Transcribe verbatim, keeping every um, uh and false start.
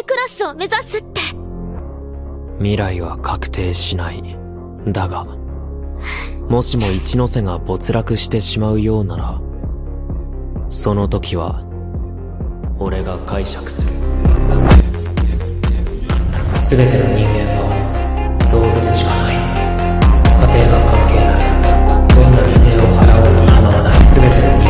クラスを目指すって。 未来は確定しない。だが、もしも一ノ瀬が没落してしまうようなら、その時は、俺が解釈する。すべての人間は道具でしかない。家庭が関係ない。どんな犠牲を払おうと構わない。すべての人間